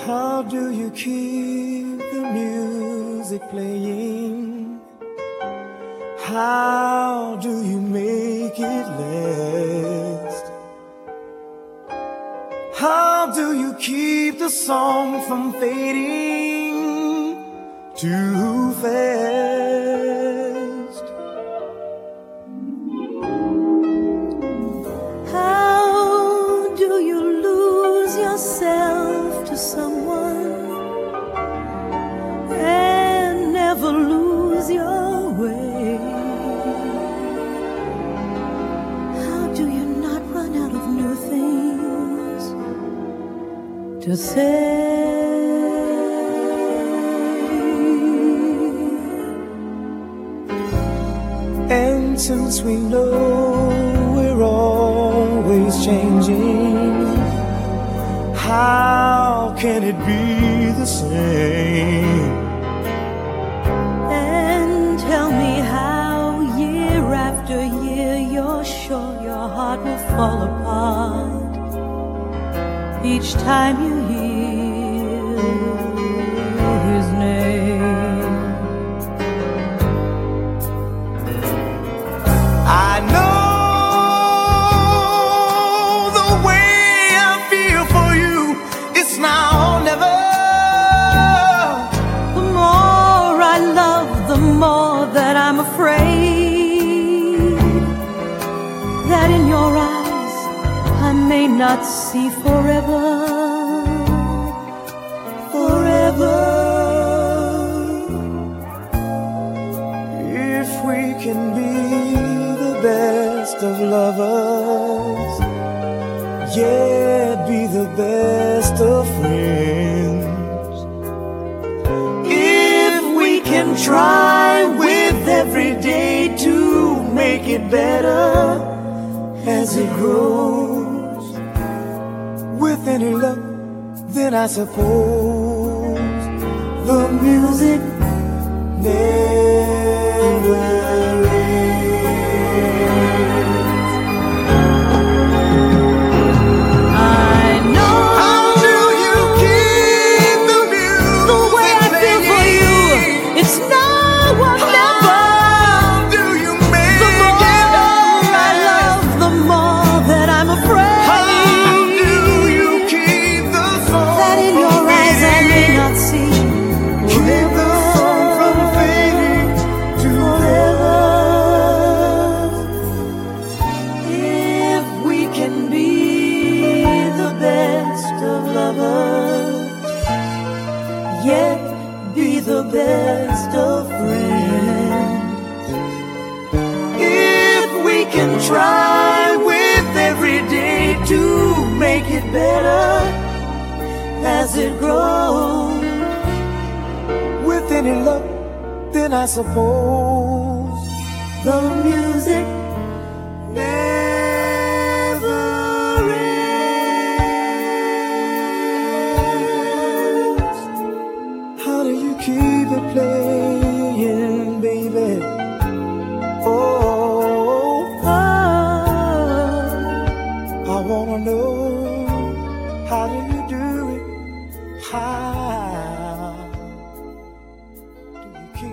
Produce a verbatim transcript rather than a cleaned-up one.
How do you keep the music playing? How do you make it last? How do you keep the song from fading too fast? How do you lose yourself to someone and never lose your way? How do you not run out of new things to say? And since we know we're always changing, how can it be the same? And tell me how year after year you're sure your heart will fall apart each time you hear his name. I know the way I feel for you, it's now or never. The more I love, the more that I'm afraid that in your eyes I may not see forever, forever. If we can be the best of lovers, yeah, be the best of friends. If we can try with every day to make it better as it grows, with any luck, then I suppose the music never best of friends. If we can try with every day to make it better as it grows, with any luck, then I suppose the music never ends. How do you keep it playing, baby? Oh, oh, I wanna know, how do you do it? How do you keep